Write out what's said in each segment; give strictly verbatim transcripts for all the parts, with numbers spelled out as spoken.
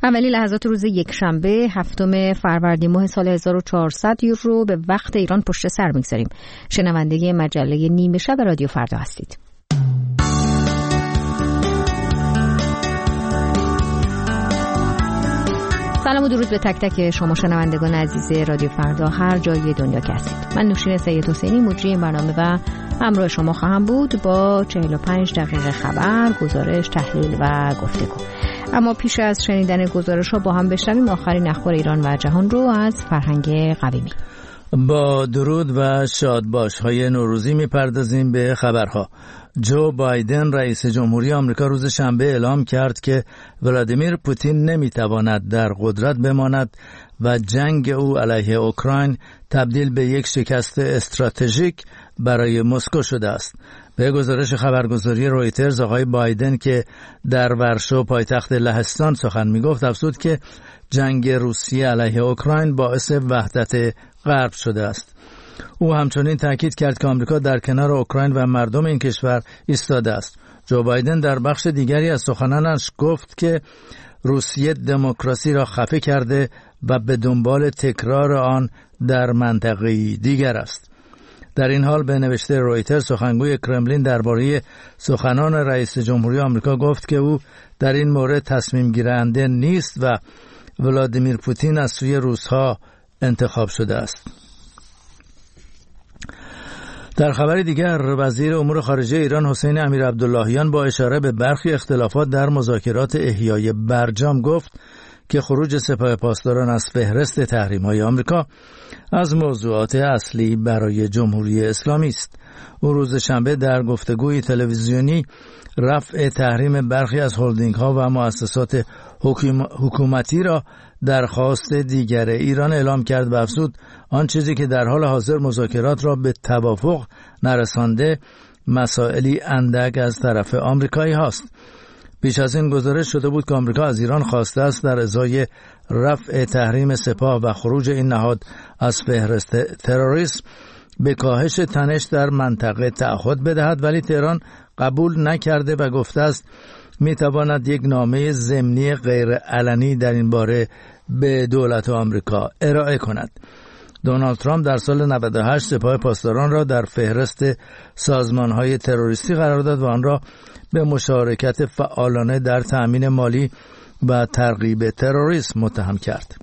اولین لحظات روز یکشنبه هفتم فروردین ماه سال هزار و چهارصد رو به وقت ایران پشت سر می‌گذاریم. شنونده مجله نیمه شب رادیو فردا هستید. سلام و درود به تک تک شما شنوندگان عزیز رادیو فردا هر جای دنیا که هستید. من نوشین سید حسینی مجری این برنامه و همراه شما خواهم بود با چهل و پنج دقیقه خبر، گزارش، تحلیل و گفتگو. اما پیش از شنیدن گزارش‌ها با هم بشنویم آخرین اخبار ایران و جهان رو از فرهنگ قویمی. با درود و شادباش‌های نوروزی می‌پردازیم به خبرها. جو بایدن رئیس جمهوری آمریکا روز شنبه اعلام کرد که ولادیمیر پوتین نمی‌تواند در قدرت بماند و جنگ او علیه اوکراین تبدیل به یک شکست استراتژیک برای مسکو شده است. به گزارش خبرگزاری رویترز آقای بایدن که در ورشو پایتخت لهستان سخن می‌گفت افزود که جنگ روسیه علیه اوکراین باعث وحدت غرب شده است. او همچنین تاکید کرد که آمریکا در کنار اوکراین و مردم این کشور ایستاده است. جو بایدن در بخش دیگری از سخنانش گفت که روسیه دموکراسی را خفه کرده و به دنبال تکرار آن در منطقه‌ای دیگر است. در این حال به نوشته رویتر سخنگوی کرملین درباره سخنان رئیس جمهوری آمریکا گفت که او در این مورد تصمیم گیرنده نیست و ولادیمیر پوتین از سوی روس‌ها انتخاب شده است. در خبر دیگر وزیر امور خارجه ایران حسین امیرعبداللهیان با اشاره به برخی اختلافات در مذاکرات احیای برجام گفت که خروج سپاه پاسداران از فهرست تحریم‌های آمریکا از موضوعات اصلی برای جمهوری اسلامی است. او روز شنبه در گفتگوی تلویزیونی رفع تحریم برخی از هلدینگ‌ها و مؤسسات حکومتی را درخواست دیگر ایران اعلام کرد و افزود آن چیزی که در حال حاضر مذاکرات را به توافق نرسانده مسائلی اندک از طرف آمریکایی هاست. پیش از این گزارش شده بود که آمریکا از ایران خواسته است در ازای رفع تحریم سپاه و خروج این نهاد از فهرست تروریسم به کاهش تنش در منطقه تعهد بدهد، ولی تهران قبول نکرده و گفته است میتواند یک نامه ضمنی غیر علنی در این باره به دولت آمریکا ارائه کند. دونالد ترامپ در سال نود و هشت سپاه پاسداران را در فهرست سازمان‌های تروریستی قرار داد و آن را به مشارکت فعالانه در تأمین مالی و ترغیب تروریسم متهم کرد.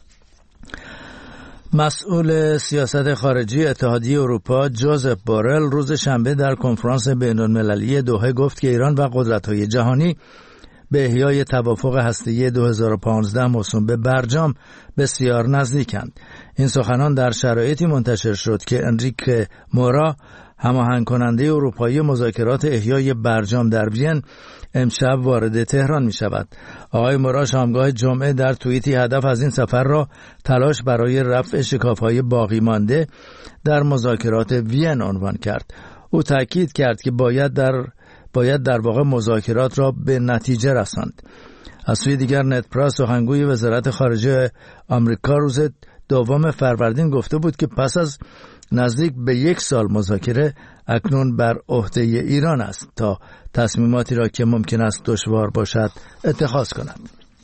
مسئول سیاست خارجی اتحادیه اروپا جوزف بورل روز شنبه در کنفرانس بین‌المللی دوحه گفت که ایران و قدرت‌های جهانی به احیای توافق هسته‌ای دو هزار و پانزده موسوم به برجام بسیار نزدیکند. این سخنان در شرایطی منتشر شد که انریک مورا هماهنگ کننده اروپایی مذاکرات احیای برجام در وین امشب وارد تهران می شود. آقای مورا شامگاه جمعه در توییتی هدف از این سفر را تلاش برای رفع شکاف‌های باقی مانده در مذاکرات وین عنوان کرد. او تاکید کرد که باید در باید در واقع مذاکرات را به نتیجه رساند. از سوی دیگر نت پراس سخنگوی وزارت خارجه آمریکا روز دوم فروردین گفته بود که پس از نزدیک به یک سال مذاکره اکنون بر عهده ایران است تا تصمیماتی را که ممکن است دشوار باشد اتخاذ کند.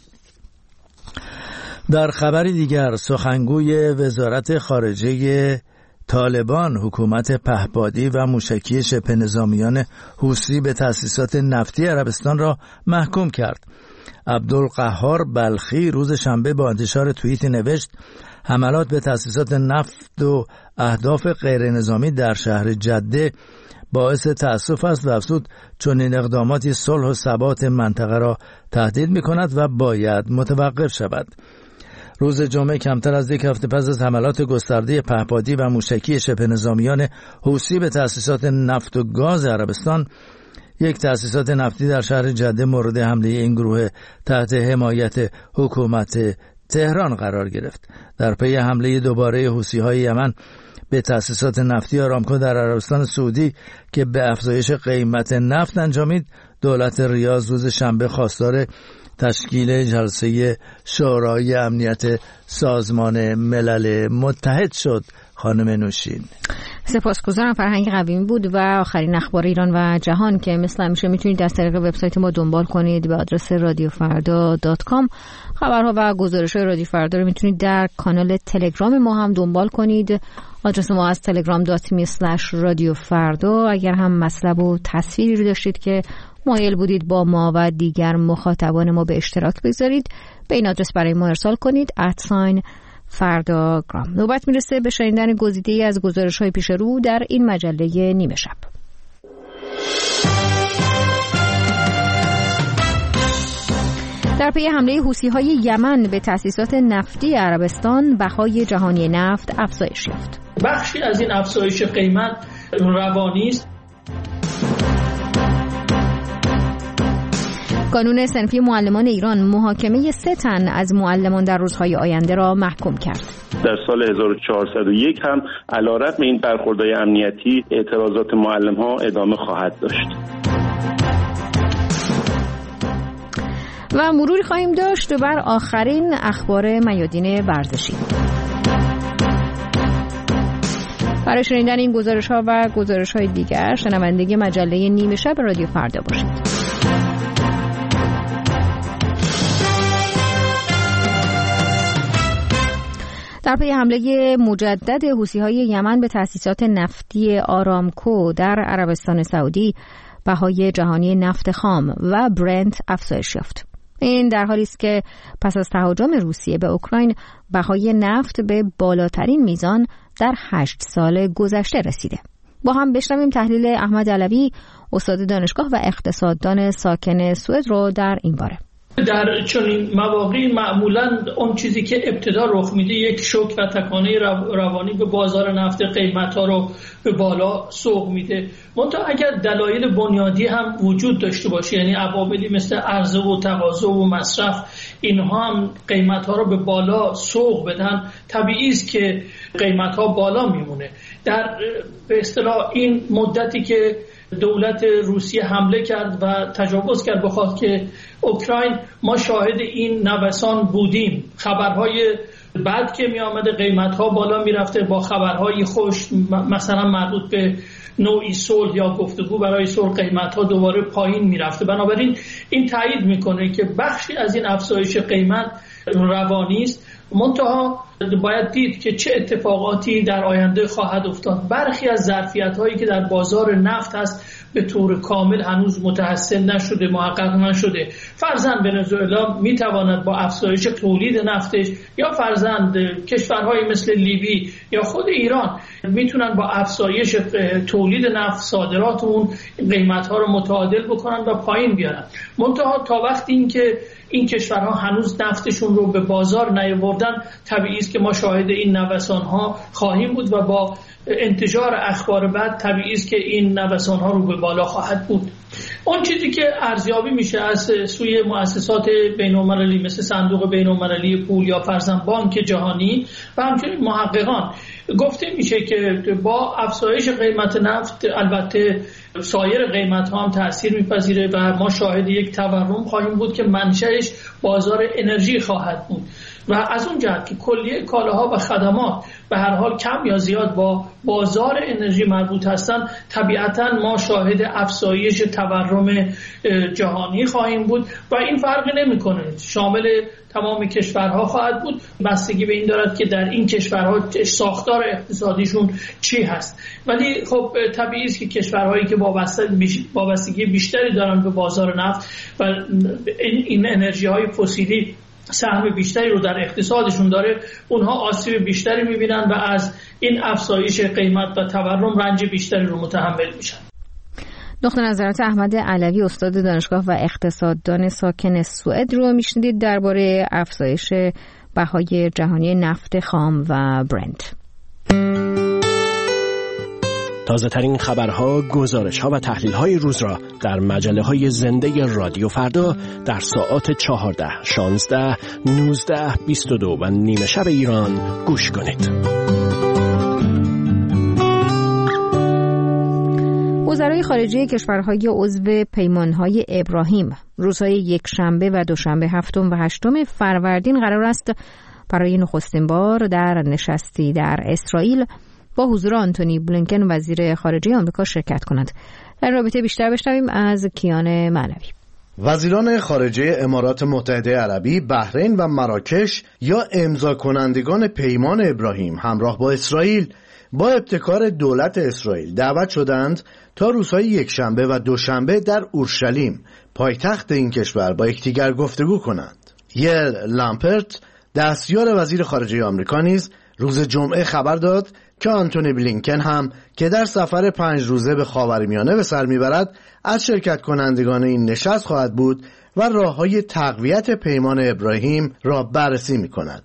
در خبری دیگر سخنگوی وزارت خارجه طالبان حکومت پهپادی و موشکی شبه نظامیان حوثی به تأسیسات نفتی عربستان را محکوم کرد. عبدالقهار بلخی روز شنبه با انتشار توییتی نوشت حملات به تأسیسات نفت و اهداف غیر نظامی در شهر جده باعث تأسف است و افزود چنین اقداماتی صلح و ثبات منطقه را تهدید می‌کند و باید متوقف شود. روز جمعه کمتر از یک هفته پس از حملات گسترده پهپادی و موشکی شبه نظامیان حوثی به تأسیسات نفت و گاز عربستان، یک تأسیسات نفتی در شهر جده مورد حمله این گروه تحت حمایت حکومت تهران قرار گرفت. در پی حمله دوباره حوثی‌های یمن به تأسیسات نفتی آرامکو در عربستان سعودی که به افزایش قیمت نفت انجامید، دولت ریاض روز شنبه خواستار تشکیل جلسه شورای امنیت سازمان ملل متحد شد خانم نوشین. سپاسگزارم. فرهنگ قویمی بود و آخرین اخبار ایران و جهان که مثل همیشه میتونید از طریق وبسایت ما دنبال کنید به آدرس رادیو فردا دات کام. خبرها و گزارش‌های رادیو فردا رو میتونید در کانال تلگرام ما هم دنبال کنید. آدرس ما از تلگرام دات می اسلش رادیو فردا. اگر هم مطلب و تصویری رو داشتید که مایل بودید با ما و دیگر مخاطبان ما به اشتراک بگذارید، به این آدرس برای ما ارسال کنید. ات ساین فرداگرام. نوبت میرسه به شنیدن گزیده‌ای از گزارش‌های پیش رو در این مجله نیمه شب. در پی حمله حوثی‌های یمن به تأسیسات نفتی عربستان، بهای جهانی نفت افزایش یافت. بخشی از این افزایش قیمت روانی است. قانون صنفی معلمان ایران محاکمه سه تن از معلمان در روزهای آینده را محکوم کرد. در سال هزار و چهارصد و یک هم علیرغم این برخوردهای امنیتی اعتراضات معلم‌ها ادامه خواهد داشت. و مروری خواهیم داشت بر آخرین اخبار میادین ورزشی. برای شنیدن این گزارش‌ها و گزارش‌های دیگر شنوندگی مجله نیمه شب رادیو فردا باشید. در پی حمله مجدد حوثی‌های یمن به تأسیسات نفتی آرامکو در عربستان سعودی، بهای جهانی نفت خام و برنت افزایش یافت. این در حالی است که پس از تهاجم روسیه به اوکراین، بهای نفت به بالاترین میزان در هشت سال گذشته رسیده. با هم بشنویم تحلیل احمد علوی، استاد دانشگاه و اقتصاددان ساکن سوئد رو در این باره. در چنین مواقعی معمولاً اون چیزی که ابتدا رخ میده یک شوک و تکانه روانی به بازار نفت، قیمت‌ها رو به بالا سوق میده. منتها اگر دلایل بنیادی هم وجود داشته باشه، یعنی عواملی مثل عرضه و تقاضا و مصرف، اینها هم قیمت‌ها رو به بالا سوق بدن، طبیعی است که قیمت‌ها بالا میمونه. در به اصطلاح این مدتی که دولت روسیه حمله کرد و تجاوز کرد به خاک اوکراین، ما شاهد این نوسان بودیم. خبرهای بعد که می آمده قیمت‌ها بالا می رفته، با خبرهای خوش مثلا مربوط به نوعی صلح یا گفتگو برای صلح قیمت‌ها دوباره پایین می رفته. بنابراین این تایید میکنه که بخشی از این افزایش قیمت روانی است. منتها باید دید که چه اتفاقاتی در آینده خواهد افتاد. برخی از ظرفیت‌هایی که در بازار نفت هست به طور کامل هنوز متحسن نشده، محقق نشده. فرضاً ونزوئلا میتواند با افزایش تولید نفتش، یا فرضاً کشورهای مثل لیبی یا خود ایران میتونن با افزایش تولید نفت، صادرات اون، قیمت‌ها رو متعادل بکنن و پایین بیارن. منتها تا وقتی این که این کشورها هنوز نفتشون رو به بازار نیاوردن، طبیعی است که ما شاهد این نوسان‌ها خواهیم بود و با انتشار اخبار بعد طبیعی است که این نوسان‌ها رو به بالا خواهد بود. اون چیزی که ارزیابی میشه از سوی مؤسسات بین‌المللی مثل صندوق بین‌المللی پول یا فرضاً بانک جهانی و همچنین محققان، گفته میشه که با افزایش قیمت نفت البته سایر قیمت ها هم تأثیر میپذیره و ما شاهد یک تورم خواهیم بود که منشأش بازار انرژی خواهد بود و از اون جهت که کلیه کالاها و خدمات به هر حال کم یا زیاد با بازار انرژی مربوط هستند، طبیعتاً ما شاهد افزایش تورم جهانی خواهیم بود و این فرقی نمیکنه، شامل تمام کشورها خواهد بود. بستگی به این دارد که در این کشورها ساختار اقتصادیشون چی هست. ولی خب طبیعی است که کشورهایی که وابستگی بیشتری دارن به بازار نفت و این انرژی های فسیلی سهم بیشتری رو در اقتصادشون داره، اونها آسیب بیشتری میبینن و از این افزایش قیمت و تورم رنج بیشتری رو متحمل میشن. نقطه نظرات احمد علوی، استاد دانشگاه و اقتصاددان ساکن سوئد رو میشنیدید درباره افزایش بهای جهانی نفت خام و برنت. تازه ترین خبرها، گزارش‌ها و تحلیل‌های روز را در مجله‌های زنده رادیو فردا در ساعات چهارده، شانزده، نوزده، بیست و دو و نیمه شب ایران گوش کنید. وزرای خارجه کشورهای عضو پیمانهای ابراهیم روزهای یکشنبه و دوشنبه هفتم و هشتم فروردین قرار است برای نخستین بار در نشستی در اسرائیل با حضور آنتونی بلینکن وزیر خارجه آمریکا شرکت کنند. در رابطه بیشتر بشنویم از کیان معنوی. وزیران خارجه امارات متحده عربی، بحرین و مراکش یا امضا کنندگان پیمان ابراهیم همراه با اسرائیل با ابتکار دولت اسرائیل دعوت شدند تا روزهای یکشنبه و دوشنبه در اورشلیم پایتخت این کشور با یکدیگر گفتگو کنند. یل لامپرت دستیار وزیر خارجه آمریکا نیز روز جمعه خبر داد که آنتونی بلینکن هم که در سفر پنج روزه به خاورمیانه به سر میبرد از شرکت کنندگان این نشست خواهد بود و راه‌های تقویت پیمان ابراهیم را بررسی می‌کند.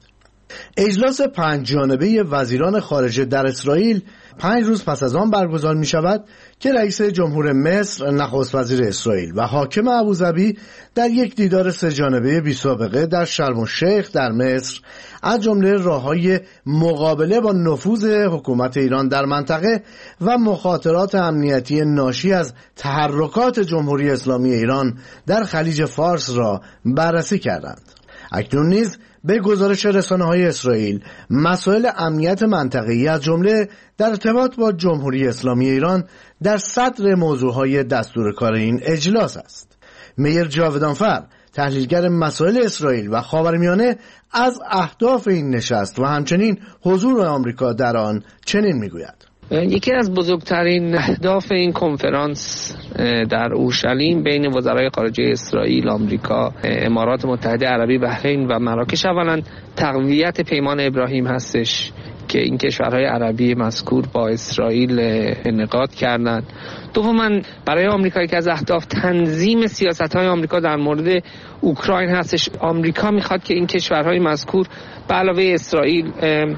اجلاس پنج جانبه وزیران خارجه در اسرائیل پنج روز پس از آن برگزار می شود که رئیس جمهور مصر، نخست وزیر اسرائیل و حاکم ابوظبی در یک دیدار سه جانبه بی سابقه در شرم الشیخ در مصر از جمله راه‌های مقابله با نفوذ حکومت ایران در منطقه و مخاطرات امنیتی ناشی از تحرکات جمهوری اسلامی ایران در خلیج فارس را بررسی کردند. اکنون نیز به گزارش رسانه‌های اسرائیل مسائل امنیت منطقه‌ای از جمله در ارتباط با جمهوری اسلامی ایران در صدر موضوعهای دستور کار این اجلاس است. میر جاودانفر، تحلیلگر مسائل اسرائیل و خاورمیانه، از اهداف این نشست و همچنین حضور آمریکا در آن چنین میگوید: یکی از بزرگترین اهداف این کنفرانس در اورشلیم بین وزرای خارجه اسرائیل، آمریکا، امارات متحده عربی، بحرین و مراکش اولا تقویت پیمان ابراهیم هستش که این کشورهای عربی مذکور با اسرائیل انعقاد کردند. دوما برای آمریکا یکی از اهداف تنظیم سیاست‌های آمریکا در مورد اوکراین هستش. آمریکا میخواد که این کشورهای مذکور به علاوه اسرائیل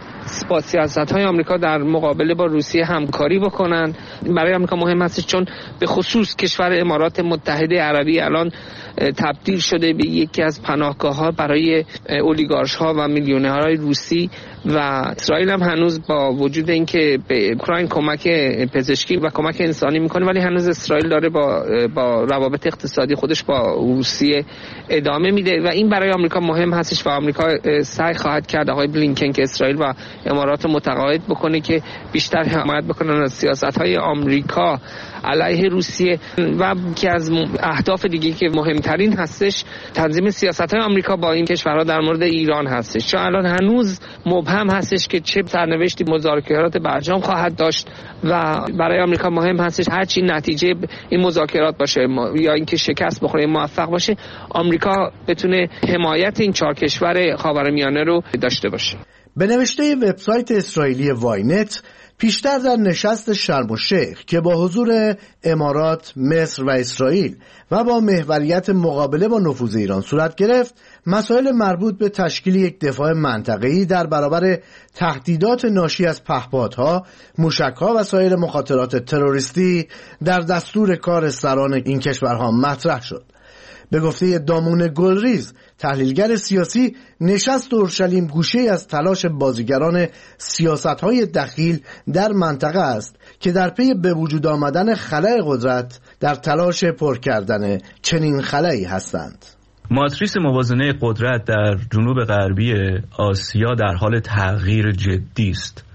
با سیاست‌های آمریکا در مقابله با روسیه همکاری بکنن. برای آمریکا مهم هستش چون به خصوص کشور امارات متحده عربی الان تبدیل شده به یکی از پناهگاه‌ها برای اولیگارش‌ها و میلیونرهای روسی و اسرائیل هم هنوز با وجود اینکه به اوکراین کمک پزشکی و کمک انسانی میکنه ولی هنوز اسرائیل داره با با روابط اقتصادی خودش با روسیه ادامه میده و این برای آمریکا مهم هستش و آمریکا سعی خواهد کرد آقای بلینکن که اسرائیل و امارات متقاعد بکنه که بیشتر حمایت بکنن از سیاست‌های آمریکا علیه روسیه. و یکی از اهداف دیگه که مهمترین هستش تنظیم سیاست‌های آمریکا با این کشورها در مورد ایران هستش، چون الان هنوز مبهم هستش که چه سرنوشتی مذاکرات برجام خواهد داشت و برای آمریکا مهم هستش هرچی نتیجه این مذاکرات باشه یا اینکه شکست بخوره موفق باشه، آمریکا بتونه حمایت این چهار کشور خاورمیانه رو داشته باشه. به نوشته وبسایت اسرائیلی واینت، پیشتر در نشست شرم الشیخ که با حضور امارات، مصر و اسرائیل و با محوریت مقابله با نفوذ ایران صورت گرفت، مسائل مربوط به تشکیل یک دفاع منطقه‌ای در برابر تهدیدات ناشی از پهپادها، موشک‌ها و سایر مخاطرات تروریستی در دستور کار سران این کشورها مطرح شد. به گفته دامون گلریز، تحلیلگر سیاسی، نشست اورشلیم گوشه‌ای از تلاش بازیگران سیاست‌های دخیل در منطقه است که در پی به وجود آمدن خلأ قدرت در تلاش پر کردن چنین خلایی هستند. ماتریس موازنه قدرت در جنوب غربی آسیا در حال تغییر جدی است.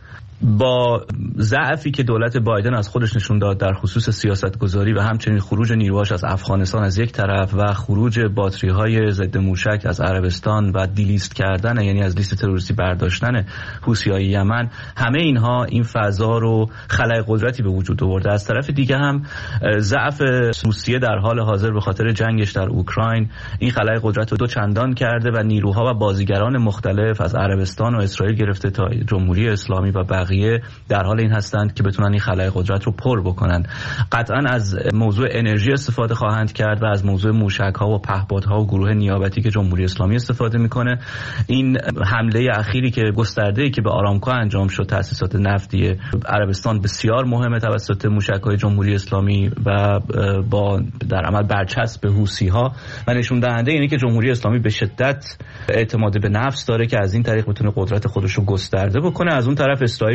با ضعفی که دولت بایدن از خودش نشون داد در خصوص سیاستگذاری و همچنین خروج نیروهاش از افغانستان از یک طرف و خروج باتری‌های ضد موشک از عربستان و دیلیست کردن، یعنی از لیست تروریستی برداشتن حوثی‌های یمن، همه اینها این فضا رو خلأ قدرتی به وجود آورده. از طرف دیگه هم ضعف روسیه در حال حاضر به خاطر جنگش در اوکراین این خلأ قدرت رو دو چندان کرده و نیروها و بازیگران مختلف از عربستان و اسرائیل گرفته تا جمهوری اسلامی و بقیه در حال این هستند که بتونن این خلأ قدرت رو پر بکنن. قطعا از موضوع انرژی استفاده خواهند کرد و از موضوع موشک‌ها و پهپادها و گروه نیابتی که جمهوری اسلامی استفاده میکنه. این حمله اخیری که گسترده‌ای که به آرامکو انجام شد، تأسیسات نفتی عربستان، بسیار مهمه توسط موشک‌های جمهوری اسلامی و با در عمل برچسب حوثی‌ها و نشون دهنده اینه که جمهوری اسلامی به شدت اعتماد به نفس داره که از این طریق بتونه قدرت خودش رو گسترده بکنه. از اون طرف اسرائیل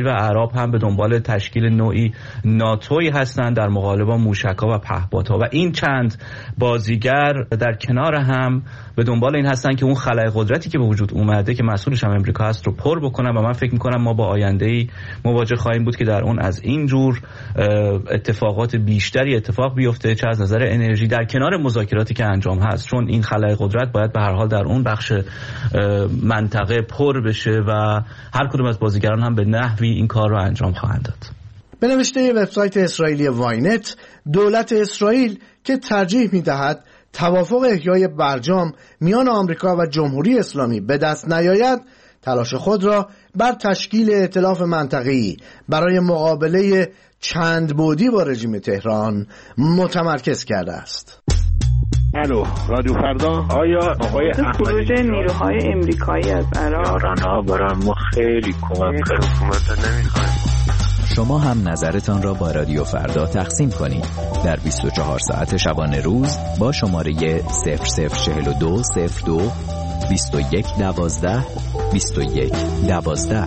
اسرائیل و عرب هم به دنبال تشکیل نوعی ناتوی هستند در مقابل با موشک‌ها و پهپادها و این چند بازیگر در کنار هم به دنبال این هستن که اون خلأ قدرتی که به وجود اومده که مسئولش هم امریکا هست رو پر بکنن و من فکر می‌کنم ما با آینده‌ای مواجه خواهیم بود که در اون از این جور اتفاقات بیشتری اتفاق بیفته، چه از نظر انرژی در کنار مذاکراتی که انجام هست، چون این خلأ قدرت باید به هر حال در اون بخش منطقه پر بشه و هر کدوم از بازیگران هم به نحوی این کار رو انجام خواهند داد. به نوشته وبسایت اسرائیلی واینت، دولت اسرائیل که ترجیح می‌دهد توافق احیای برجام میان آمریکا و جمهوری اسلامی به دست نیاید، تلاش خود را بر تشکیل ائتلاف منطقه‌ای برای مقابله چند بعدی با رژیم تهران متمرکز کرده است. الو رادیو فردا. آیا آقای خروج نیروهای امریکایی از عراق ایران‌ها برای ما خیلی کمک کرد. حکومت نمی‌خوایم. شما هم نظرتان را با رادیو فردا تقسیم کنید در بیست و چهار ساعت شبانه روز با شماره صفر صفر چهل و دو صفر دو بیست و یک دوازده بیست و یک دوازده.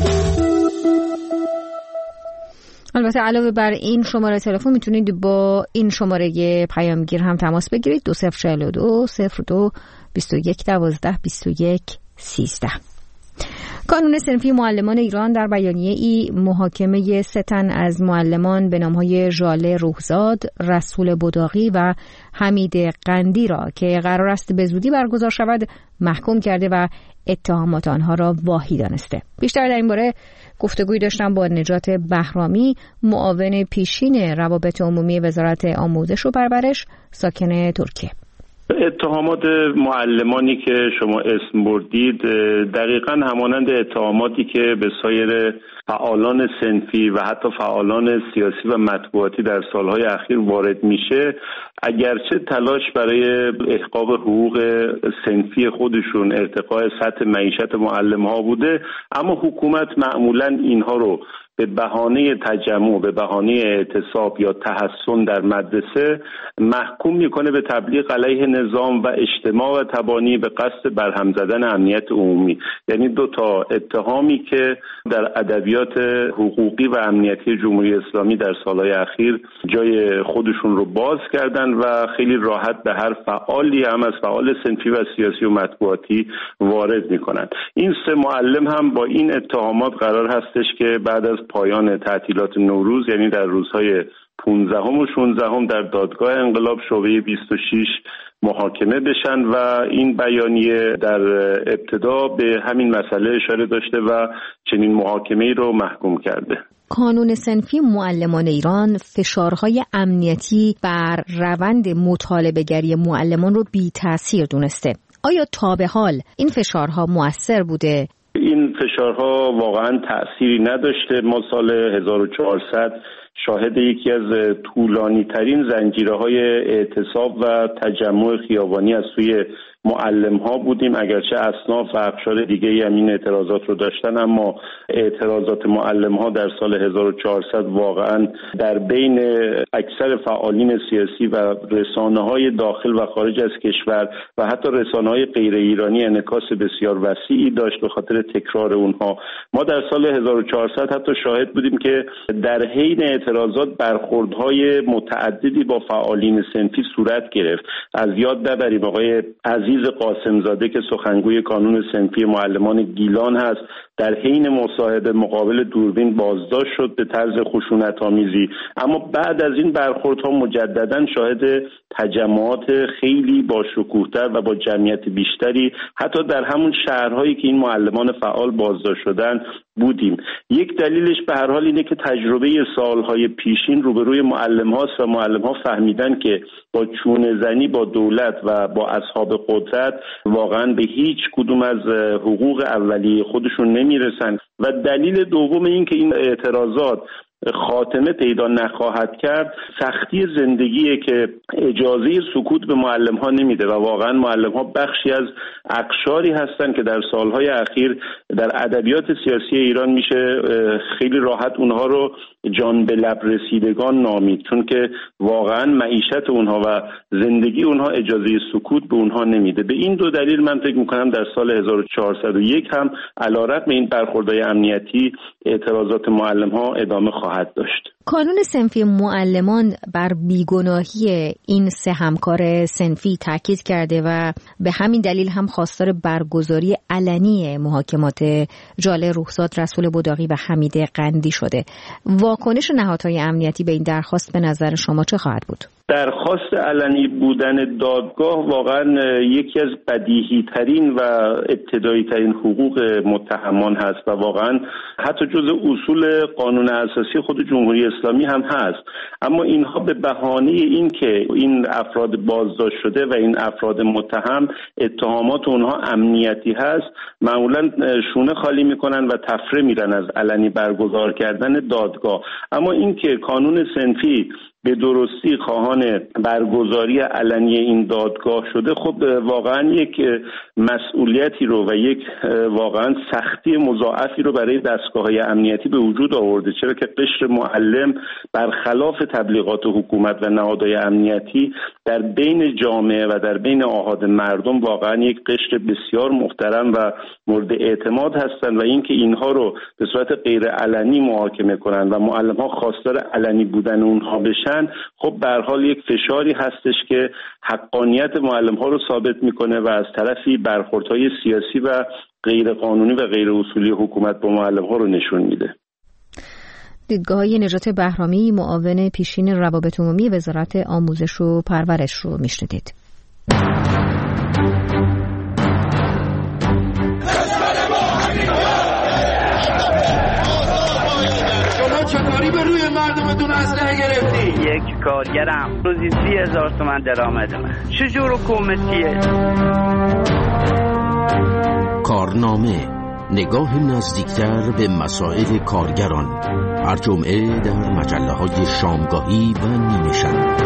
البته علاوه بر این شماره تلفن میتونید با این شماره پیامگیر هم تماس بگیرید دو صفر چهل و دو صفر دو بیست و یک دوازده بیست و یک سیزده. کانون صنفی معلمان ایران در بیانیه ای محاکمه سه تن از معلمان به نامهای ژاله روحزاد، رسول بداقی و حمید قندی را که قرار است به زودی برگزار شود محکوم کرده و اتهامات آنها را واهی دانسته. بیشتر در این باره گفتگوی داشتم با نجات بهرامی، معاون پیشین روابط عمومی وزارت آموزش و پرورش، ساکن ترکیه. اتهامات معلمانی که شما اسم بردید دقیقاً همانند اتهاماتی که به سایر فعالان صنفی و حتی فعالان سیاسی و مطبوعاتی در سالهای اخیر وارد میشه، اگرچه تلاش برای احقاق حقوق صنفی خودشون، ارتقاء سطح معیشت معلم‌ها بوده، اما حکومت معمولاً اینها رو به بهانه تجمع، به بهانه اعتصاب یا تحصن در مدرسه محکوم میکنه به تبلیغ علیه نظام و اجتماع و تبانی به قصد برهم زدن امنیت عمومی. یعنی دو تا اتهامی که در ادبیات حقوقی و امنیتی جمهوری اسلامی در سالهای اخیر جای خودشون رو باز کردن و خیلی راحت به هر فعالی هم از فعال صنفی و سیاسی و مطبوعاتی وارد میکنن. این سه معلم هم با این اتهامات قرار هستش که بعد از پایان تعطیلات نوروز، یعنی در روزهای پانزدهم و شانزدهم در دادگاه انقلاب شعبه بیست و شش محاکمه بشن و این بیانیه در ابتدا به همین مسئله اشاره داشته و چنین محاکمه‌ای رو محکوم کرده. کانون صنفی معلمان ایران فشارهای امنیتی بر روند مطالبه‌گری معلمان رو بی تأثیر دونسته. آیا تا به حال این فشارها مؤثر بوده؟ این فشارها واقعا تأثیری نداشته. ما سال هزار و چهارصد شاهد یکی از طولانی ترین زنجیره های اعتصاب و تجمع خیابانی از سوی معلم ها بودیم. اگرچه اصناف و اقشار دیگه هم این اعتراضات رو داشتن، اما اعتراضات معلم ها در سال هزار و چهارصد واقعا در بین اکثر فعالین سیاسی و رسانه های داخل و خارج از کشور و حتی رسانه های غیر ایرانی انعکاس بسیار وسیعی داشت به خاطر تکرار اونها. ما در سال هزار و چهارصد حتی شاهد بودیم که در حین اعتراضات برخوردهای متعددی با فعالین صنفی صورت گرفت. از یاد نبریم آقای عزیز قاسمزاده که سخنگوی کانون صنفی معلمان گیلان هست، در حین مصاحبه مقابل دوربین بازداشت شد به طرز خشونت‌آمیزی، اما بعد از این برخوردها مجددا شاهد تجمعات خیلی با شکوه‌تر و با جمعیت بیشتری حتی در همون شهرهایی که این معلمان فعال بازداشت شدن بودیم. یک دلیلش به هر حال اینه که تجربه سالهای پیشین روبروی معلم هاست و معلم ها فهمیدن که با چونه زنی با دولت و با اصحاب قدرت واقعا به هیچ کدوم از حقوق اولیه خودشون نمیرسن. و دلیل دوم این که این اعتراضات خاتمه پیدا نخواهد کرد، سختی زندگیه که اجازه سکوت به معلم ها نمیده و واقعا معلم ها بخشی از اقشاری هستن که در سالهای اخیر در ادبیات سیاسی ایران میشه خیلی راحت اونها رو جان به لب رسیدگان نامید، چون که واقعا معیشت اونها و زندگی اونها اجازه سکوت به اونها نمیده. به این دو دلیل من فکر میکنم در سال هزار و چهارصد و یک هم علیرغم این برخوردهای امنیتی اعتراضات معلم ها ادامه خواهد داشت. کانون صنفی معلمان بر بیگناهی این سه همکار صنفی تاکید کرده و به همین دلیل هم خواستار برگزاری علنی محاکمات جاله روحزاد، رسول بداقی و حمید قندی شده. واکنش نهادهای امنیتی به این درخواست به نظر شما چه خواهد بود؟ درخواست علنی بودن دادگاه واقعا یکی از بدیهی ترین و ابتدایی ترین حقوق متهمان هست و واقعا حتی جزء اصول قانون اساسی خود جمهوری اسلامی هم هست. اما اینها به بهانه این که این افراد بازداشت شده و این افراد متهم اتهامات اونها امنیتی هست، معمولا شونه خالی میکنن و تفره میرن از علنی برگزار کردن دادگاه. اما این که کانون صنفی به درستی خواهان برگزاری علنی این دادگاه شده، خب واقعا یک مسئولیتی رو و یک واقعا سختی مضاعفی رو برای دستگاه‌های امنیتی به وجود آورده، چرا که قشر معلم برخلاف تبلیغات حکومت و نهادهای امنیتی در بین جامعه و در بین آحاد مردم واقعا یک قشر بسیار محترم و مورد اعتماد هستند و اینکه اینها رو به صورت غیر علنی محاکمه کنند و معلم‌ها خواستار علنی بودن اونها بشن، خب به هر حال یک فشاری هستش که حقانیت معلم‌ها رو ثابت میکنه و از طرفی برخوردهای سیاسی و غیر قانونی و غیر اصولی حکومت با معلم‌ها رو نشون میده. دیدگاه‌های نجات بهرامی، معاون پیشین روابط عمومی وزارت آموزش و پرورش رو میشنیدید. چطوری به روی مردمتون اسلحه گرفتی؟ یک کارگرم روزی سی هزار تومن درآمدمه. چجور حکومتیه؟ کارنامه، نگاه نزدیکتر به مسائل کارگران، هر جمعه در مجله‌های شامگاهی و نیمه شب.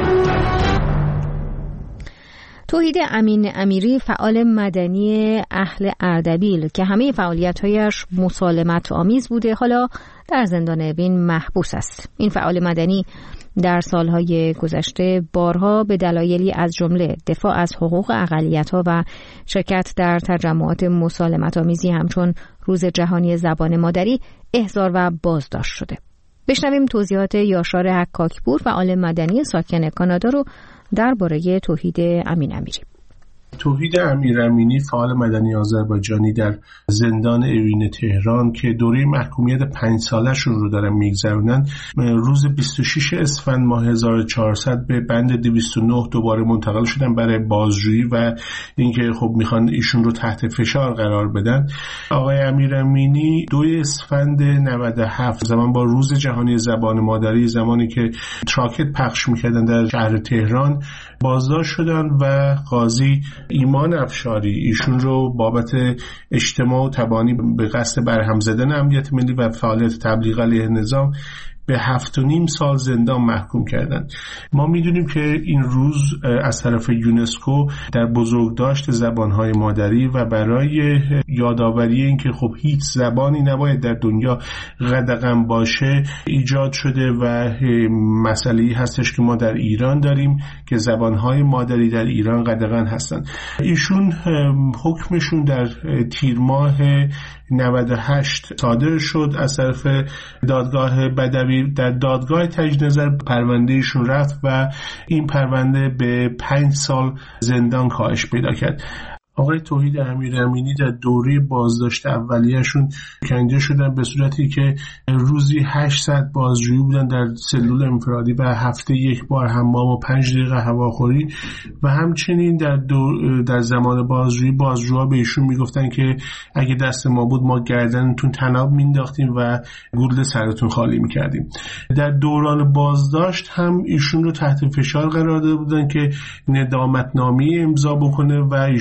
توحید امین امیری، فعال مدنی اهل اردبیل که همه فعالیت‌هایش مسالمت آمیز بوده، حالا در زندان اوین محبوس است. این فعال مدنی در سالهای گذشته بارها به دلایلی از جمله دفاع از حقوق اقلیت‌ها و شرکت در تجمعات مسالمت آمیزی همچون روز جهانی زبان مادری احضار و بازداشت شده. بشنویم توضیحات یاشار حکاکپور، فعال مدنی ساکن کانادا رو درباره توحید امین امیری. توحید امیر امینی، فعال مدنی آذربایجانی در زندان اوین تهران که دوره محکومیت پنج سالشون رو دارن میگذرونن، روز بیست و شش اسفند ماه هزار و چهارصد به بند دویست و نه دوباره منتقل شدن برای بازجویی و اینکه خب میخوان ایشون رو تحت فشار قرار بدن. آقای امیر امینی دو اسفند نود و هفت، زمان با روز جهانی زبان مادری، زمانی که تراکت پخش میکردن در شهر تهران، بازداشت شدن و قاضی ایمان افشاری ایشون رو بابت اجتماع و تبانی به قصد برهم زدن امنیت ملی و فعالیت تبلیغ علیه نظام به هفت و نیم سال زندان محکوم کردن. ما میدونیم که این روز از طرف یونسکو در بزرگداشت زبانهای مادری و برای یادآوری اینکه خب هیچ زبانی نباید در دنیا قدغن باشه ایجاد شده و مسئله‌ای هستش که ما در ایران داریم که زبانهای مادری در ایران قدغن هستن. ایشون حکمشون در تیر ماه نود و هشت صادر شد از طرف دادگاه بدوی. در دادگاه تجدید نظر پروندهشون رفت و این پرونده به پنج سال زندان کاهش پیدا کرد. آقای توحید امیر امینی در دوره بازداشت اولیه‌شون کنده شدن به صورتی که روزی هشت ساعت بازجویی بودن در سلول انفرادی و هفته یک بار حمام و پنج دقیقه هواخوری و همچنین در در زمان بازجویی بازجوها به ایشون میگفتن که اگه دست ما بود ما گردنتون طناب مینداختیم و گورد سرتون خالی میکردیم. در دوران بازداشت هم ایشون رو تحت فشار قرار داده بودن که ندامتنامه امضا بکنه و ایشون رو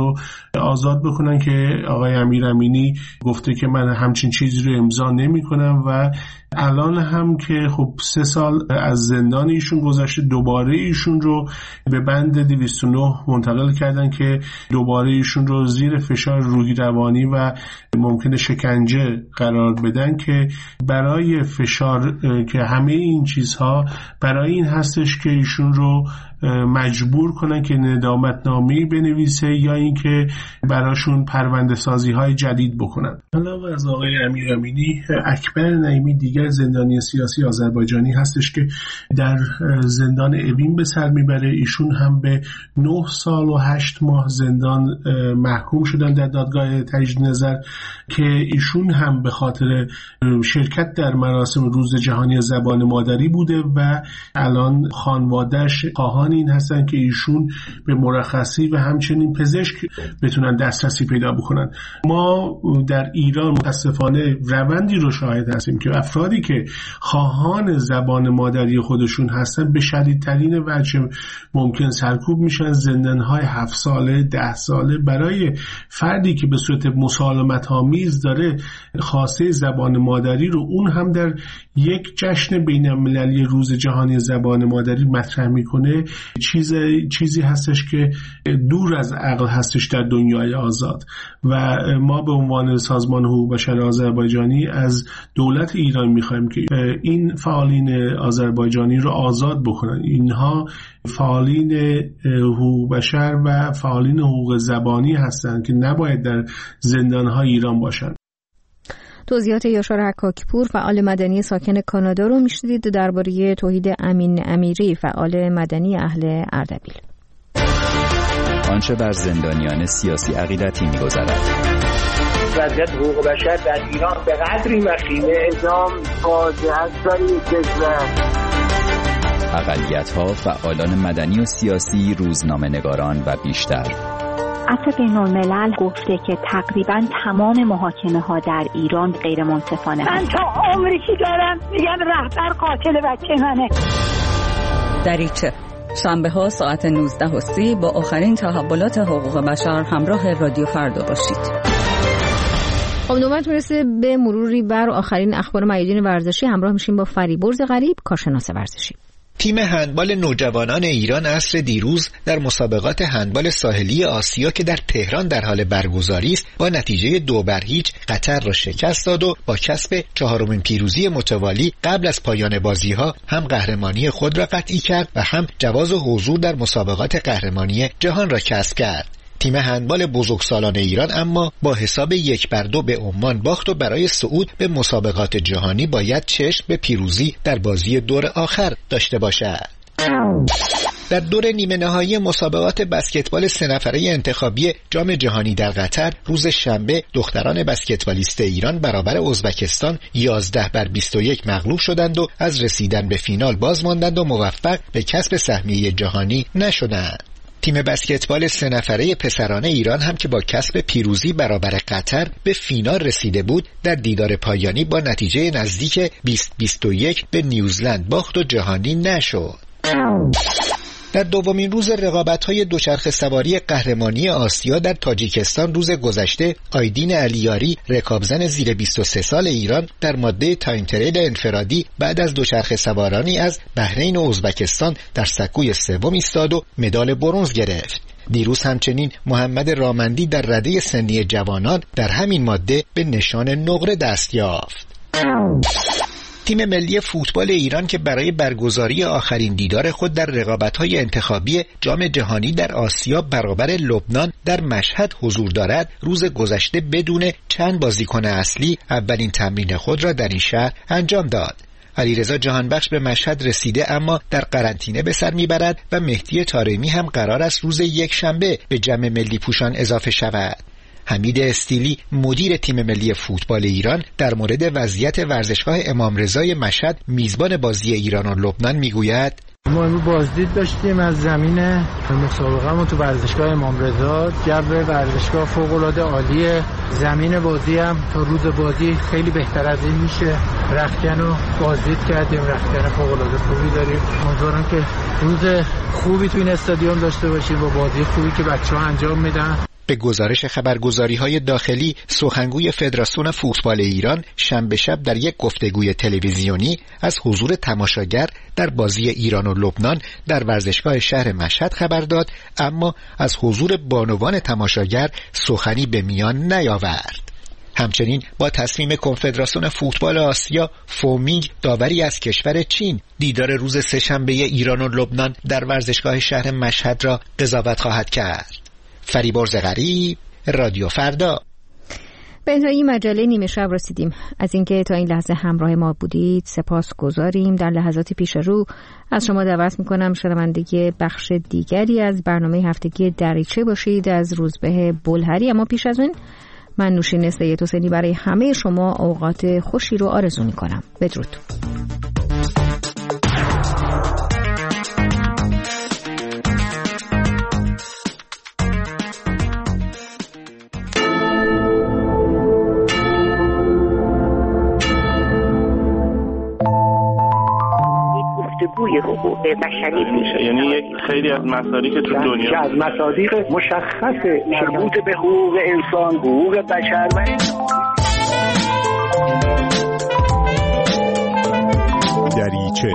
رو آزاد بکنن که آقای امیرامینی گفته که من همچین چیزی رو امضا نمی‌کنم و الان هم که خب سه سال از زندان ایشون گذشته، دوباره ایشون رو به بند دویست و نه منتقل کردن که دوباره ایشون رو زیر فشار روحی روانی و ممکنه شکنجه قرار بدن که برای فشار که همه این چیزها برای این هستش که ایشون رو مجبور کنن که ندامتنامه‌ای بنویسه یا اینکه براشون پرونده سازی های جدید بکنن. علاوه از آقای امیرامینی، اکبر نعیمی دیگر زندانی سیاسی آذربایجانی هستش که در زندان اوین به سر میبره. ایشون هم به نه سال و هشت ماه زندان محکوم شدن در دادگاه تجدید نظر که ایشون هم به خاطر شرکت در مراسم روز جهانی زبان مادری بوده و الان خانواده‌اش خواهان این هستن که ایشون به مرخصی و همچنین پزشک بتونن دسترسی پیدا بکنن. ما در ایران متاسفانه روندی رو شاهد هستیم که افرادی که خواهان زبان مادری خودشون هستن به شدیدترین وجه ممکن سرکوب میشن. زندان‌های هفت ساله، ده ساله برای فردی که به صورت مسالمت آمیز داره خواسته زبان مادری رو، اون هم در یک جشن بین‌المللی روز جهانی زبان مادری مطرح میکنه، چیز چیزی هستش که دور از عقل هستش در دنیای آزاد. و ما به عنوان سازمان حقوق بشر آذربایجانی از دولت ایران میخوایم که این فعالین آذربایجانی رو آزاد بکنن. اینها فعالین حقوق بشر و فعالین حقوق زبانی هستند که نباید در زندان‌های ایران باشند. توضیحات یاشار حکاکی‌پور، فعال مدنی ساکن کانادا رو میشنیدید درباره توحید امین امیری، فعال مدنی اهل اردبیل. آنچه بر زندانیان سیاسی عقیدتی می‌گذرد. وضعیت حقوق بشر در ایران به قدری وخیمه، اعدام فاجعه است برای کشور. اقلیت‌ها، فعالان مدنی و سیاسی، روزنامه‌نگاران و بیشتر. عفو بین‌الملل گفته که تقریباً تمام محاکمه ها در ایران غیر منصفانه. من تا عمری که دارم میگم رهبر قاتل بچه منه. دریچه شنبه ها ساعت نوزده و سی با آخرین تحولات حقوق بشر همراه رادیو فردا باشید. خب نوبت میرسه به مروری بر آخرین اخبار میادین ورزشی. همراه میشیم با فریبرز غریب، کارشناس ورزشی. تیم هندبال نوجوانان ایران عصر دیروز در مسابقات هندبال ساحلی آسیا که در تهران در حال برگزاری است با نتیجه دو بر هیچ قطر را شکست داد و با کسب چهارمین پیروزی متوالی قبل از پایان بازی‌ها هم قهرمانی خود را قطعی کرد و هم جواز حضور در مسابقات قهرمانی جهان را کسب کرد. تیم هندبال بزرگسالان ایران اما با حساب یک بر دو به عمان باخت و برای صعود به مسابقات جهانی باید چشم به پیروزی در بازی دور آخر داشته باشد. در دور نیمه نهایی مسابقات بسکتبال سه نفره انتخابی جام جهانی در قطر روز شنبه دختران بسکتبالیست ایران برابر ازبکستان یازده بر بیست و یک مغلوب شدند و از رسیدن به فینال باز ماندند و موفق به کسب سهمیه جهانی نشدند. تیم بسکتبال سه نفره پسران ایران هم که با کسب پیروزی برابر قطر به فینال رسیده بود در دیدار پایانی با نتیجه نزدیک بیست بیست و یک به نیوزلند باخت و جهانی نشد. در دومین روز رقابت‌های دوچرخه سواری قهرمانی آسیا در تاجیکستان روز گذشته آیدین علیاری رکابزن زیر بیست و سه سال ایران در ماده تایم تریل انفرادی بعد از دوچرخه سوارانی از بحرین و ازبکستان در سکوی سوم ایستاد و مدال برنز گرفت. دیروز همچنین محمد رامندی در رده سنی جوانان در همین ماده به نشان نقره دست یافت. تیم ملی فوتبال ایران که برای برگزاری آخرین دیدار خود در رقابت‌های انتخابی جام جهانی در آسیا برابر لبنان در مشهد حضور دارد، روز گذشته بدون چند بازیکن اصلی اولین تمرین خود را در این شهر انجام داد. علیرضا جهانبخش به مشهد رسیده اما در قرنطینه به سر میبرد و مهدی طارمی هم قرار است روز یک شنبه به جمع ملی پوشان اضافه شود. حمید استیلی مدیر تیم ملی فوتبال ایران در مورد وضعیت ورزشگاه امام رضای مشهد میزبان بازی ایران و لبنان میگوید: ما امروز بازدید داشتیم از زمین مسابقه ما تو ورزشگاه امام رضا. جو ورزشگاه فوق العاده عالیه. زمین بازی هم تا روز بازی خیلی بهتر از این میشه. رختکن رو بازدید کردیم، رختکن فوق العاده خوبی داریم. امیدوارم که روز خوبی تو این استادیوم داشته باشیم با بازی خوبی که بچه‌ها انجام میدن. به گزارش خبرگزاری‌های داخلی، سخنگوی فدراسیون فوتبال ایران شنبه شب در یک گفتگوی تلویزیونی از حضور تماشاگر در بازی ایران و لبنان در ورزشگاه شهر مشهد خبر داد، اما از حضور بانوان تماشاگر سخنی به میان نیاورد. همچنین با تصمیم کنفدراسیون فوتبال آسیا، فومینگ داوری از کشور چین دیدار روز سه‌شنبه ایران و لبنان در ورزشگاه شهر مشهد را قضاوت خواهد کرد. فریبرز غریب، رادیو فردا. به انتهای مجله نیمه شب رسیدیم. از اینکه تا این لحظه همراه ما بودید سپاس گذاریم. در لحظات پیش رو از شما دعوت میکنم شنونده بخش دیگری از برنامه هفتگی دریچه باشید از روزبه بلهری. اما پیش از اون من نوشین سید حسینی برای همه شما اوقات خوشی رو آرزو میکنم. بدرود. گفتگوی حقوق بشری میشه، یعنی یک خیلی از مصادیق تو دنیا از مصادیق مشخص مربوط به حقوق انسان، حقوق بشر و دریچه.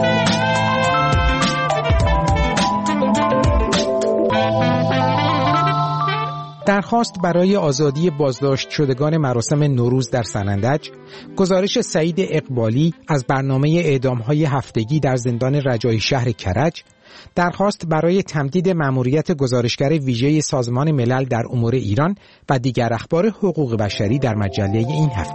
درخواست برای آزادی بازداشت شدگان مراسم نوروز در سنندج، گزارش سعید اقبالی از برنامه اعدام‌های هفتگی در زندان رجایی شهر کرج، درخواست برای تمدید مأموریت گزارشگر ویژه سازمان ملل در امور ایران و دیگر اخبار حقوق بشری در مجله این هفته.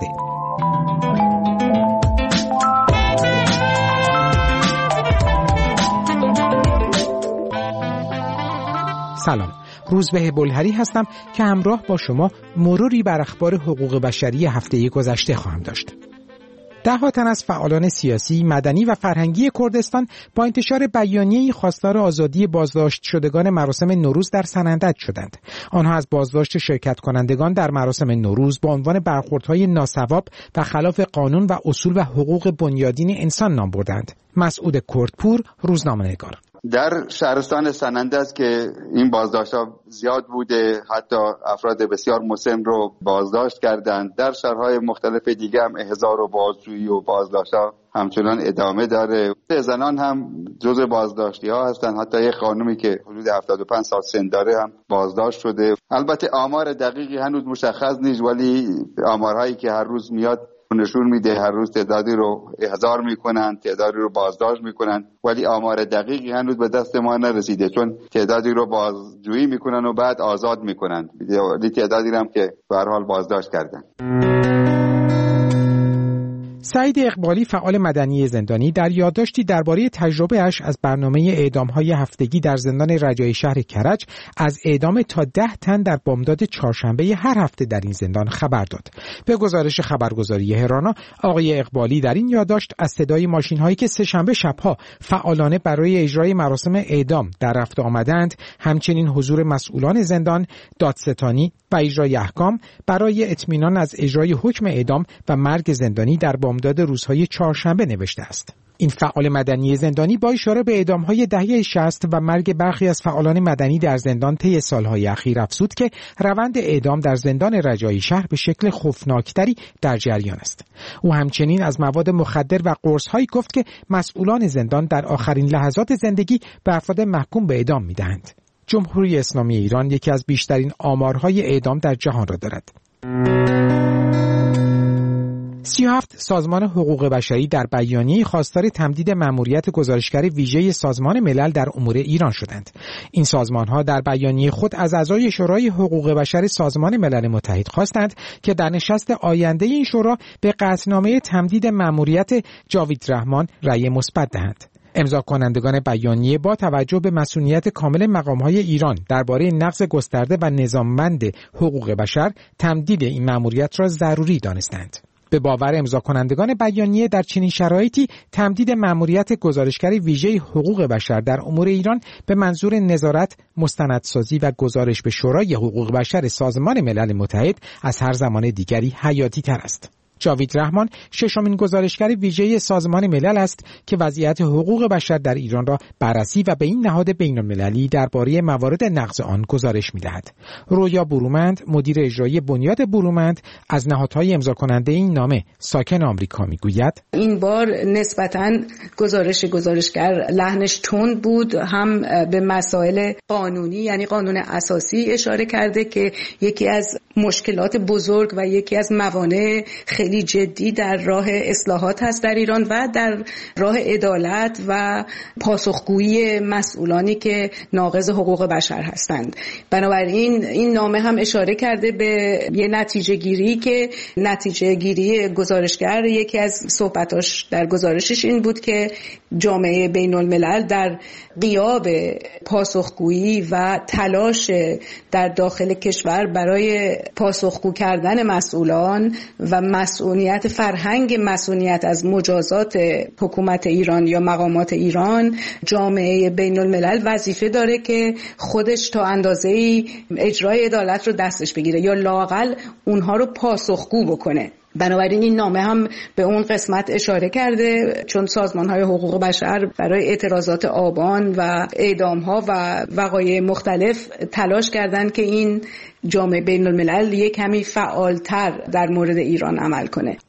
سلام، روزبه بلهری هستم که همراه با شما مروری بر اخبار حقوق بشری هفته گذشته خواهم داشت. ده تن از فعالان سیاسی، مدنی و فرهنگی کردستان با انتشار بیانیه‌ای خواستار آزادی بازداشت شدگان مراسم نوروز در سنندج شدند. آنها از بازداشت شرکت کنندگان در مراسم نوروز با عنوان برخوردهای ناصواب و خلاف قانون و اصول و حقوق بنیادین انسان نام بردند. مسعود کردپور، روزنامه‌نگار. در شهرستان سنندج که این بازداشت‌ها زیاد بوده، حتی افراد بسیار مسن رو بازداشت کردند. در شهرهای مختلف دیگه هم احضار و بازجویی و بازداشت‌ها همچنان ادامه داره. زنان هم جزء بازداشتی‌ها هستند. حتی یک خانمی که حدود هفتاد و پنج سال سن داره هم بازداشت شده. البته آمار دقیقی هنوز مشخص نیست، ولی آمارهایی که هر روز میاد نشون میده هر روز تعدادی رو احضار میکنن، تعدادی رو بازداشت میکنن، ولی آمار دقیقی هنوز به دست ما نرسیده، چون تعدادی رو بازجویی میکنن و بعد آزاد میکنن، ولی تعدادی هم که به هر حال بازداشت کردن. سعید اقبالی، فعال مدنی زندانی، در یادداشتی درباره تجربه‌اش از برنامه اعدام‌های هفتگی در زندان رجایی شهر کرج از اعدام تا ده تن در بامداد چهارشنبه هر هفته در این زندان خبر داد. به گزارش خبرگزاری هرانا، آقای اقبالی در این یادداشت از صدای ماشین‌هایی که سه‌شنبه شب‌ها فعالانه برای اجرای مراسم اعدام در رفت آمدند، همچنین حضور مسئولان زندان، دادستانی و اجرای احکام برای اطمینان از اجرای حکم اعدام و مرگ زندانی در بامداد روزهای چهارشنبه نوشته است. این فعال مدنی زندانی با اشاره به اعدام‌های دهه شصت و مرگ برخی از فعالان مدنی در زندان طی سالهای اخیر افزود که روند اعدام در زندان رجایی شهر به شکل خوفناکتری در جریان است. او همچنین از مواد مخدر و قرص‌هایی گفت که مسئولان زندان در آخرین لحظات زندگی به افراد محکوم به اعدام می‌دهند. جمهوری اسلامی ایران یکی از بیشترین آمارهای اعدام در جهان را دارد. سی و هفت سازمان حقوق بشری در بیانیه خواستار تمدید مأموریت گزارشگر ویژه سازمان ملل در امور ایران شدند. این سازمان‌ها در بیانیه خود از اعضای شورای حقوق بشر سازمان ملل متحد خواستند که در نشست آینده این شورا به قطعنامه تمدید مأموریت جاوید رحمان رأی مثبت دهند. امضا کنندگان بیانیه با توجه به مسئولیت کامل مقام‌های ایران درباره نقض گسترده و نظاممند حقوق بشر تمدید این مأموریت را ضروری دانستند. به باور امضا کنندگان بیانیه در چنین شرایطی تمدید مأموریت گزارشگر ویژه حقوق بشر در امور ایران به منظور نظارت، مستندسازی و گزارش به شورای حقوق بشر سازمان ملل متحد از هر زمان دیگری حیاتی تر است. جاوید رحمان ششمین گزارشگر ویژه سازمان ملل است که وضعیت حقوق بشر در ایران را بررسی و به این نهاد بین‌المللی درباره موارد نقض آن گزارش می‌دهد. رویا برومند، مدیر اجرایی بنیاد برومند، از نهادهای امضا کننده این نامه ساکن آمریکا میگوید این بار نسبتاً گزارش گزارشگر لحنش تند بود، هم به مسائل قانونی یعنی قانون اساسی اشاره کرده که یکی از مشکلات بزرگ و یکی از موانع خیلی جدی در راه اصلاحات هست در ایران و در راه عدالت و پاسخگویی مسئولانی که ناقض حقوق بشر هستند. بنابراین این نامه هم اشاره کرده به یه نتیجه گیری که نتیجه گیری گزارشگر یکی از صحبتاش در گزارشش این بود که جامعه بین الملل در غیاب پاسخگویی و تلاش در داخل کشور برای پاسخگو کردن مسئولان و مسئولیت فرهنگ مسئولیت از مجازات حکومت ایران یا مقامات ایران، جامعه بین الملل وظیفه داره که خودش تا اندازه‌ای اجرای عدالت رو دستش بگیره یا لااقل اونها رو پاسخگو بکنه. بنابراین این نامه هم به اون قسمت اشاره کرده، چون سازمان‌های حقوق بشر برای اعتراضات آبان و اعدام‌ها و وقایع مختلف تلاش کردند که این جامعه بین الملل یک کمی فعالتر در مورد ایران عمل کنه.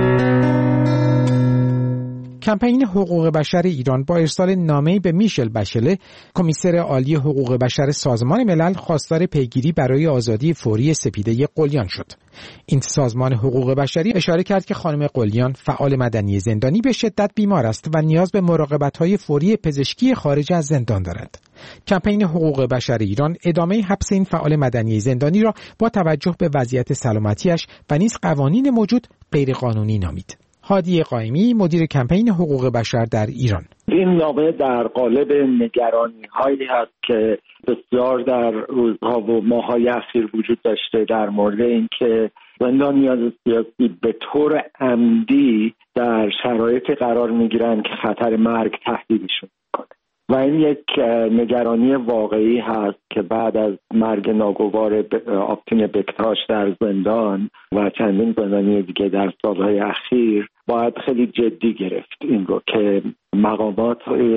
کمپین حقوق بشر ایران با ارسال نامه‌ای به میشل بشله، کمیسر عالی حقوق بشر سازمان ملل، خواستار پیگیری برای آزادی فوری سپیده قلیان شد. این سازمان حقوق بشری اشاره کرد که خانم قلیان فعال مدنی زندانی به شدت بیمار است و نیاز به مراقبت‌های فوری پزشکی خارج از زندان دارد. کمپین حقوق بشر ایران ادامه حبس این فعال مدنی زندانی را با توجه به وضعیت سلامتیش و نیز قوانین موجود غیرقانونی نامید. هادی قائمی، مدیر کمپین حقوق بشر در ایران: این نامه در قالب نگرانی‌هایی هست که بسیار در روزها و ماه‌های اخیر وجود داشته در مورد اینکه زندانیان سیاسی به طور عمدی در شرایطی قرار می‌گیرند که خطر مرگ تهدیدشون می‌کنه و این یک نگرانی واقعی هست که بعد از مرگ ناگوار آبتین بکتاش در زندان و چندین زندانی دیگه در سالهای اخیر باید خیلی جدی گرفت این رو که مقامات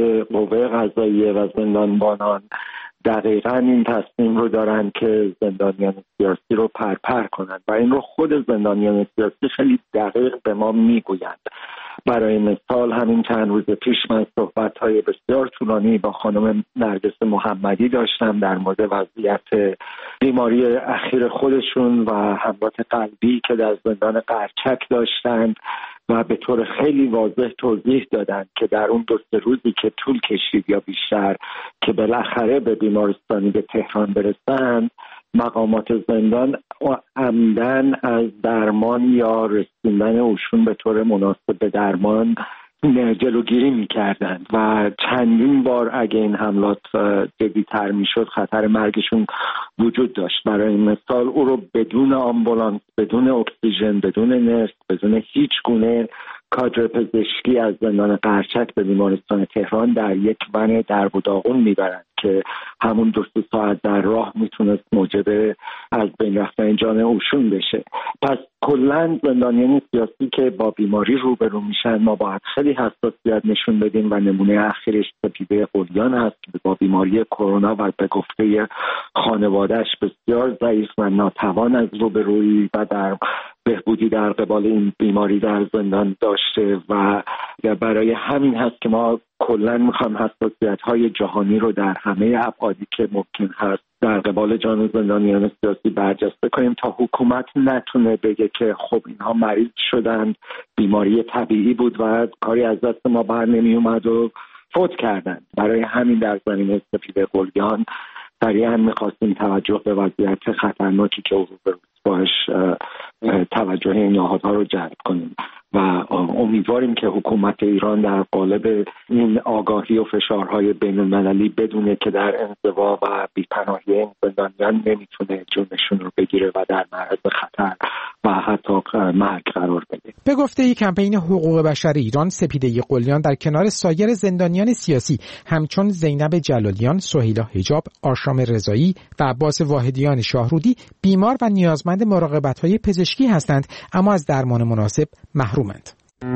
قوه قضاییه و زندانبانان دقیقاً این تصمیم رو دارن که زندانیان سیاسی رو پرپر کنند و این رو خود زندانیان سیاسی خیلی دقیق به ما میگویند. برای مثال همین چند روز پیش من صحبت‌های بسیار طولانی با خانم نرگس محمدی داشتم در مورد وضعیت بیماری اخیر خودشون و حملات قلبی که در زندان قرچک داشتند و به طور خیلی واضح توضیح دادند که در اون دو سه روزی که طول کشید یا بیشتر که بالاخره به بیمارستانی به تهران برسند، مقامات زندان عمدن از درمان یا رسوندن اوشون به طور مناسب به درمان جلوگیری می‌کردند و چندین بار اگه این حملات جدی‌تر می‌شد خطر مرگشون وجود داشت. برای مثال او رو بدون آمبولانس، بدون اکسیژن، بدون نرس، بدون هیچ گونه کادر پزشکی از زندان قرچک به بیمارستان تهران در یک ون درب و داغون میبرند که همون دو سه ساعت در راه میتونست موجب از بین رفتن جان اوشون بشه. پس کلا زندانیان سیاسی که با بیماری روبرو میشن ما باید خیلی حساسیت نشون بدیم و نمونه اخیرش سپیده قلیان هست که با بیماری کرونا و به گفته خانواده‌اش بسیار ضعیف و ناتوان از روبرویی و در بهبودی در قبال این بیماری در زندان داشته و برای همین هست که ما کلا میخوام حساسیت‌های جهانی رو در همه ابعادی که ممکن هست در قبال جان زندانیان سیاسی برجسته کنیم تا حکومت نتونه بگه که خب اینها مریض شدن، بیماری طبیعی بود و کاری از دست ما بر نمی اومد و فوت کردن. برای همین در زمینه سپیده قلیان سریعا میخواستیم توجه به وضعیت خطرناکی که روبروست باش توجه این نهادها رو جلب کنیم و امیدواریم که حکومت ایران در قالب این آگاهی و فشارهای بین المللی بدونه که در انزوا و بی‌پناهی این زندانیان نمیتونه جونشون رو بگیره و در معرض خطر و حتی مرگ قرار بده. به گفته کمپین حقوق بشر ایران، سپیده قلیان در کنار سایر زندانیان سیاسی همچون زینب جلالیان، سهیلا حجاب، آرشام رضایی و عباس واحدیان شاهرودی بیمار و نیازمند مراقبت‌های پزشکی هستند، اما از درمان مناسب محرومند.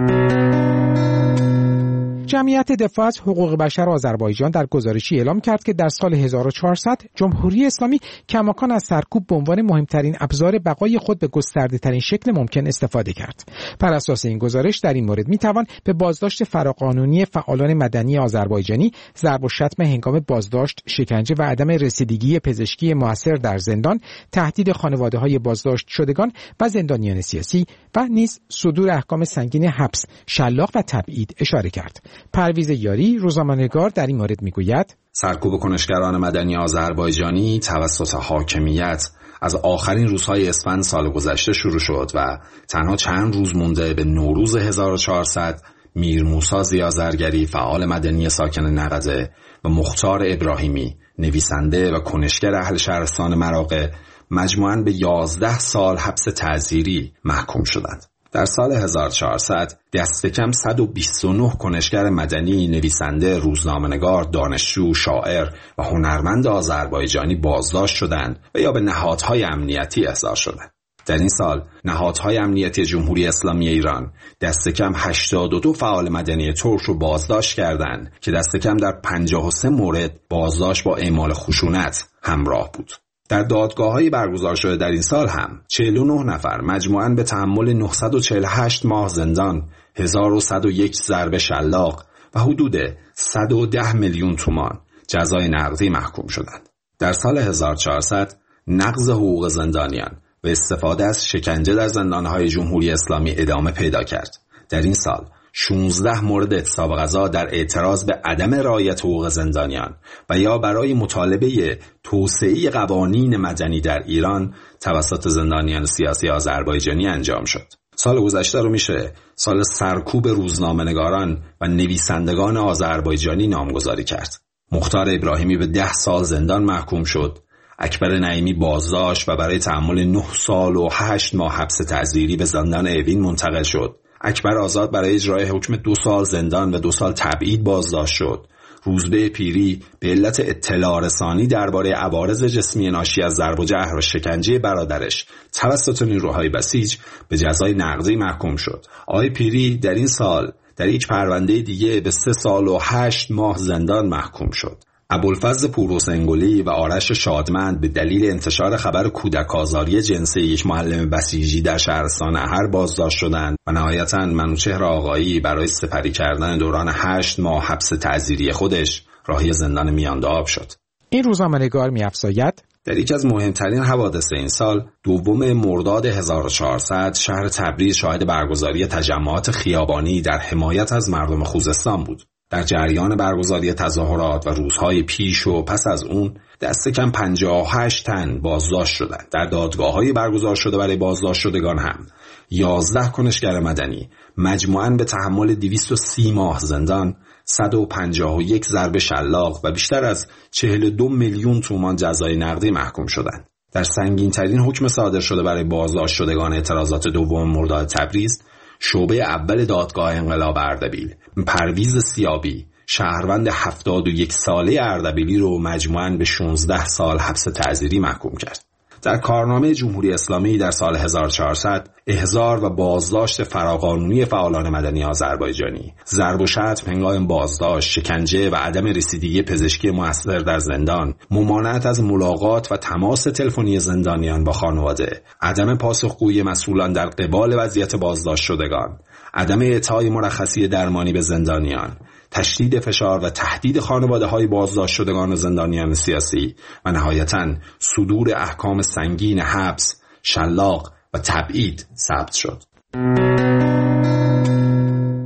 جمعیت دفاع از حقوق بشر آذربایجان در گزارشی اعلام کرد که در سال هزار و چهارصد جمهوری اسلامی کماکان از سرکوب به عنوان مهمترین ابزار بقای خود به گسترده‌ترین شکل ممکن استفاده کرد. بر اساس این گزارش در این مورد میتوان به بازداشت فراقانونی فعالان مدنی آذربایجانی، ضرب و شتم هنگام بازداشت، شکنجه و عدم رسیدگی پزشکی موثر در زندان، تهدید خانواده‌های بازداشت شدگان و زندانیان سیاسی و نیز صدور احکام سنگین حبس، شلاق و تبعید اشاره کرد. پرویز یاری، روزنامه‌نگار، در این مورد میگوید سرکوب کنشگران مدنی آذربایجانی توسط حاکمیت از آخرین روزهای اسفند سال گذشته شروع شد و تنها چند روز مونده به نوروز هزار و چهارصد میر موسی زیازرگری، فعال مدنی ساکن نقده، و مختار ابراهیمی، نویسنده و کنشگر اهل شهرستان مراغه، مجموعاً به یازده سال حبس تعزیری محکوم شدند. در سال هزار و چهارصد دست کم صد و بیست و نه کنشگر مدنی، نویسنده، روزنامه‌نگار، دانشجو، شاعر و هنرمند آذربایجانی بازداشت شدند و یا به نهادهای امنیتی احضار شدند. در این سال نهادهای امنیتی جمهوری اسلامی ایران دست کم هشتاد و دو فعال مدنی ترک رو بازداشت کردند که دست کم در پنجاه و سه مورد بازداشت با اعمال خشونت همراه بود. در دادگاه‌های برگزار شده در این سال هم چهل و نه نفر مجموعاً به تحمل نهصد و چهل و هشت ماه زندان، هزار و صد و یک ضرب شلاق و حدود صد و ده میلیون تومان جزای نقدی محکوم شدند. در سال هزار و چهارصد نقض حقوق زندانیان و استفاده از شکنجه در زندان‌های جمهوری اسلامی ادامه پیدا کرد. در این سال شانزده مورد اعتصاب غذا در اعتراض به عدم رعایت حقوق زندانیان و یا برای مطالبه توسعه قوانین مدنی در ایران توسط زندانیان سیاسی آذربایجانی انجام شد. سال گذشته رو میشه سال سرکوب روزنامه‌نگاران و نویسندگان آذربایجانی نامگذاری کرد. مختار ابراهیمی به ده سال زندان محکوم شد. اکبر نعیمی بازداشت و برای تحمل نه سال و هشت ماه حبس تعزیری به زندان اوین منتقل شد. اکبر آزاد برای اجرای حکم دو سال زندان و دو سال تبعید بازداشت شد. روزبه پیری به علت اطلاع رسانی درباره عوارض جسمی ناشی از ضرب و جرح و شکنجه برادرش توسط نیروهای بسیج به جزای نقدی محکوم شد. آقای پیری در این سال در یک پرونده دیگه به سه سال و هشت ماه زندان محکوم شد. ابوالفضل پوروسنگلی و آرش شادمند به دلیل انتشار خبر کودک آزاری جنسی یک معلم بسیجی در شهرستان احر بازداشت شدند و نهایتاً منوچهر آقایی برای سپری کردن دوران هشت ماه حبس تعزیری خودش راهی زندان میانده آب شد. این روزنامه‌نگار می‌افزاید در یکی از مهمترین حوادث این سال، دوم مرداد هزار و چهارصد، شهر تبریز شاهد برگزاری تجمعات خیابانی در حمایت از مردم خوزستان بود. در جریان برگزاری تظاهرات و روزهای پیش و پس از اون دست کم پنجاه و هشت تن بازداشت شدند. در دادگاه‌های برگزار شده برای بازداشت شدگان هم یازده کنشگر مدنی مجموعاً به تحمل دویست و سی ماه زندان، صد و پنجاه و یک ضرب شلاق و بیشتر از چهل و دو میلیون تومان جزای نقدی محکوم شدند. در سنگین‌ترین حکم صادر شده برای بازداشت شدگان اعتراضات دوم مرداد تبریز، شعبه اول دادگاه انقلاب اردبیل پرویز سیابی، شهروند هفتاد و یک ساله اردبیلی رو مجموعاً به شانزده سال حبس تعزیری محکوم کرد. در کارنامه جمهوری اسلامی در سال هزار و چهارصد احضار و بازداشت فراقانونی فعالان مدنی آذربایجانی، ضرب و شتم هنگام بازداشت، شکنجه و عدم رسیدگی پزشکی موثر در زندان، ممانعت از ملاقات و تماس تلفنی زندانیان با خانواده، عدم پاسخگویی مسئولان در قبال وضعیت بازداشت شدگان، عدم اعطای مرخصی درمانی به زندانیان، تشدید فشار و تهدید خانواده‌های بازداشت شدگان و زندانیان سیاسی و نهایتاً صدور احکام سنگین حبس، شلاق و تبعید ثبت شد.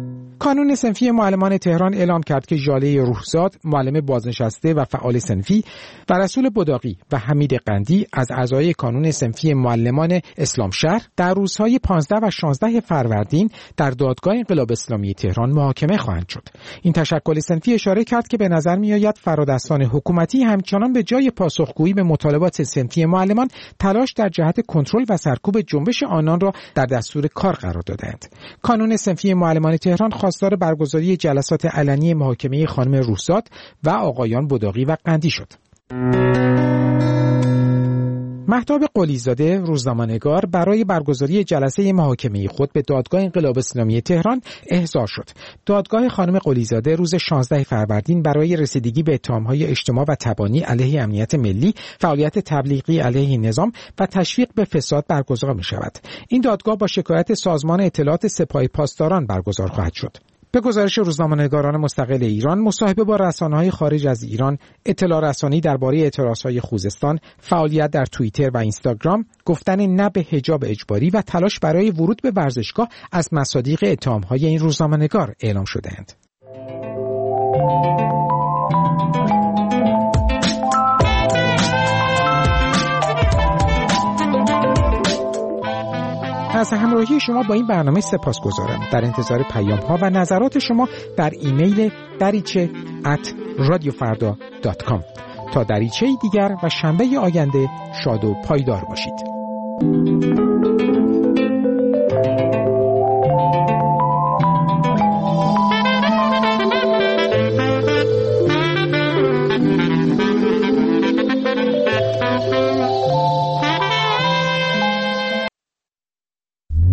کانون صنفی معلمان تهران اعلام کرد که ژاله روحزاد، معلم بازنشسته و فعال صنفی، و رسول بداقی و حمید قندی از اعضای کانون صنفی معلمان اسلامشهر در روزهای پانزده و شانزده فروردین در دادگاه انقلاب اسلامی تهران محاکمه خواهند شد. این تشکل صنفی اشاره کرد که به نظر می‌آید فرادستان حکومتی همچنان به جای پاسخگویی به مطالبات صنفی معلمان تلاش در جهت کنترل و سرکوب جنبش آنان را در دستور کار قرار دادند. کانون صنفی معلمان تهران خواستار برگزاری جلسات علنی محاکمه خانم روحزاد و آقایان بداقی و قندی شد. مهتاب قلیزاده روزنامه‌نگار برای برگزاری جلسه محاکمه خود به دادگاه انقلاب اسلامی تهران احضار شد. دادگاه خانم قلیزاده روز شانزده فروردین برای رسیدگی به اتهام‌های اجتماع و تبانی علیه امنیت ملی، فعالیت تبلیغی علیه نظام و تشویق به فساد برگزار می‌شود. این دادگاه با شکایت سازمان اطلاعات سپاه پاسداران برگزار خواهد شد. به گزارش روزنامه‌نگاران مستقل ایران، مصاحبه با رسانه‌های خارج از ایران، اطلاع رسانی درباره اعتراض‌های خوزستان، فعالیت در توییتر و اینستاگرام، گفتن نه به حجاب اجباری و تلاش برای ورود به ورزشگاه از مصادیق اتهام‌های این روزنامه‌نگار اعلام شده‌اند. از همراهی شما با این برنامه سپاسگزارم. در انتظار پیام‌ها و نظرات شما در ایمیل دریچه ات رادیو فردا دات کام. تا دریچه دیگر و شنبه آینده شاد و پایدار باشید.